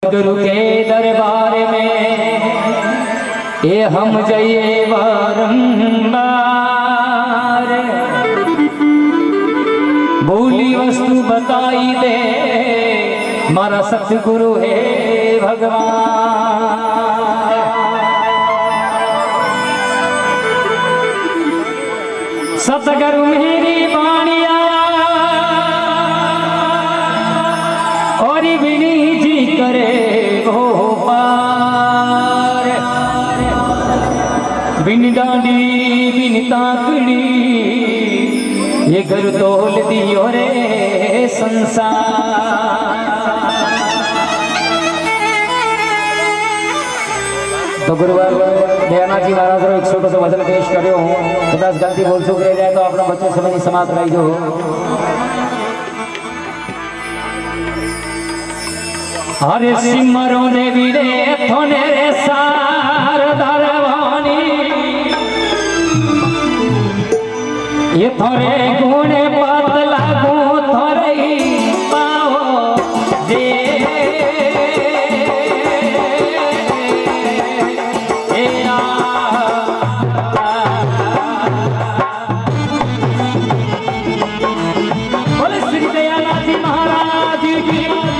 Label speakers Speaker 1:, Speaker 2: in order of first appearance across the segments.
Speaker 1: सतगुरु के दरबार में ये हम जाइए बारंबार। भूली वस्तु बताई दे मारा सतगुरु है भगवान। सतगुरु मेरी बाणिया और विनी जी करे हो पार। बिन डांडी बिन ताकड़ी ये घर तोल दियो रे संसार। तो गुरुवार दयानाथ जी महाराज रो एक छोटो सो वचन पेश करियो हूँ। कदाच गलती बोल चूक रह जाए तो अपना बच्चे समझी समाप्त कराई जो। हरे सिमरो देवी रे थोने रे सार दरवानी ये थोरे गुणे पतला गो थोरे पाओ जे बोले श्री दयानाथ जी महाराज की।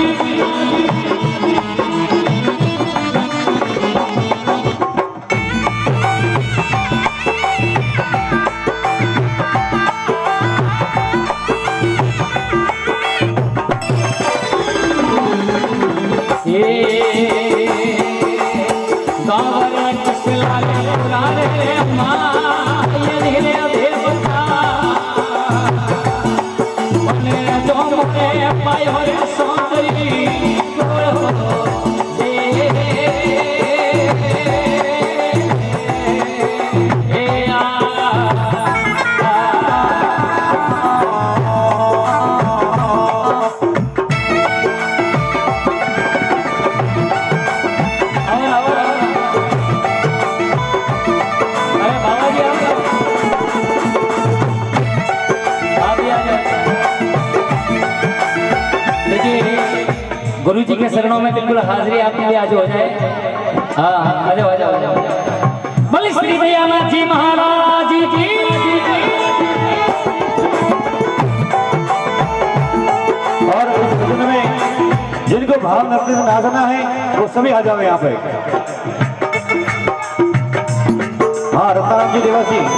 Speaker 1: गुरु जी के शरणों में बिल्कुल हाजिरी आपकी भी आज हो जाए। हाँ आ जाओ आ जाओ आ जाओ। बोले श्री दयानाथ जी महाराज की।
Speaker 2: और इस भजन में जिनको भाव नृत्य से नाचना है वो सभी आ जाओ यहाँ पे। हाँ रत्नाराम जी देवा जी।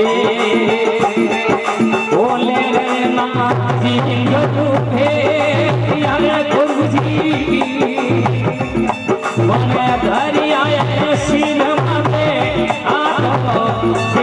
Speaker 1: बोले रे नाजी यो तुहे यार गुरुजी मने धरी आया सिर माथे आतो से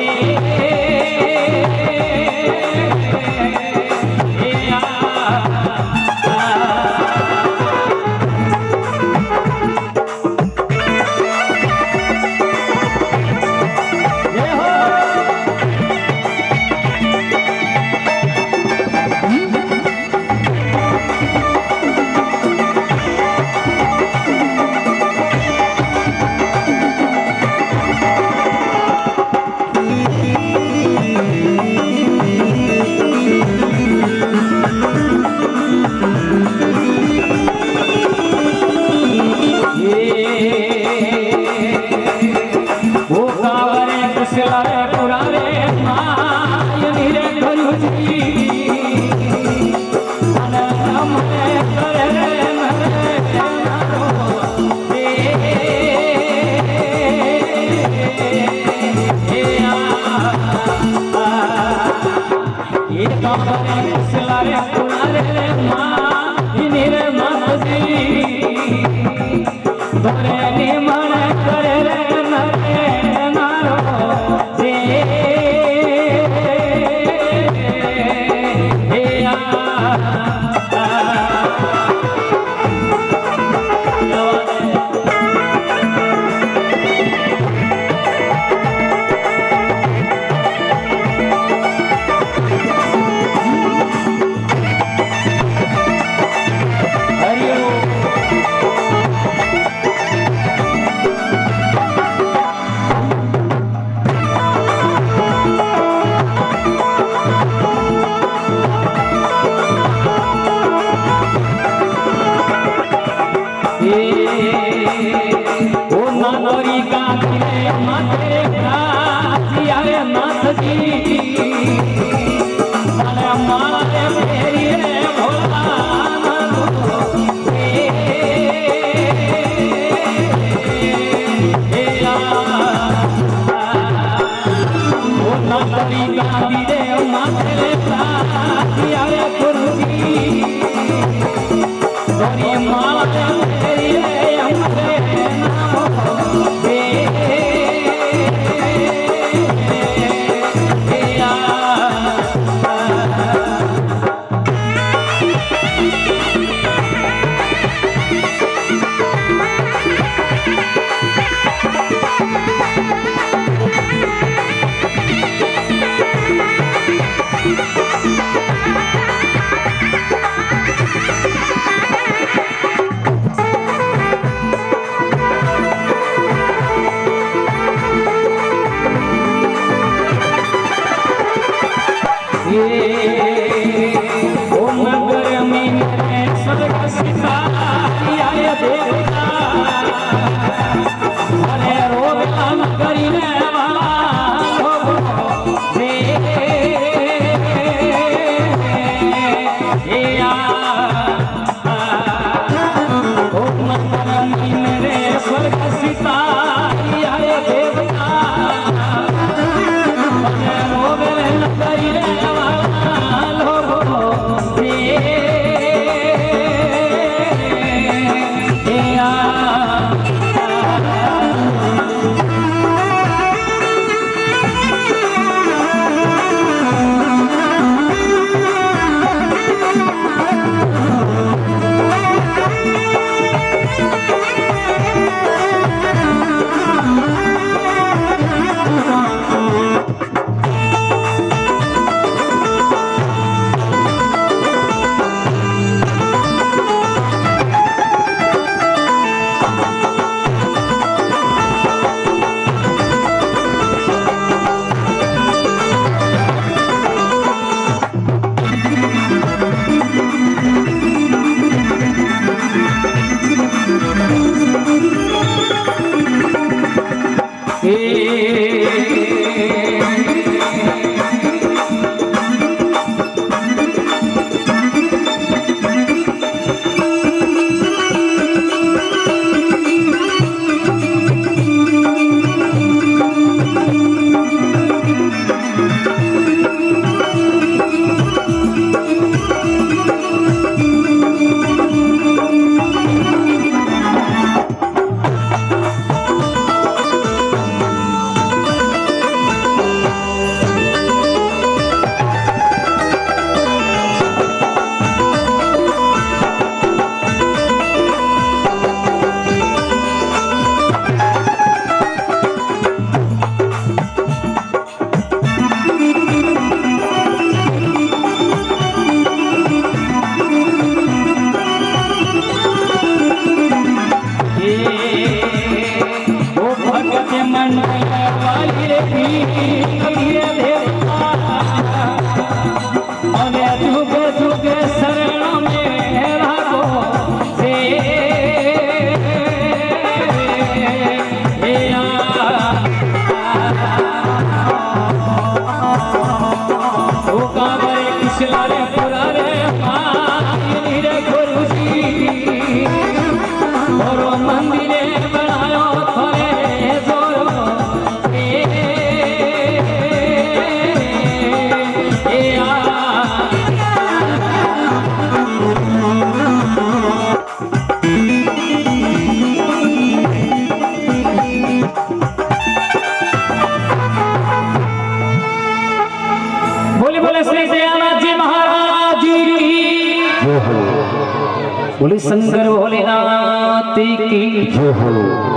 Speaker 1: बोले शंकर भोलेनाथ की
Speaker 2: जय हो।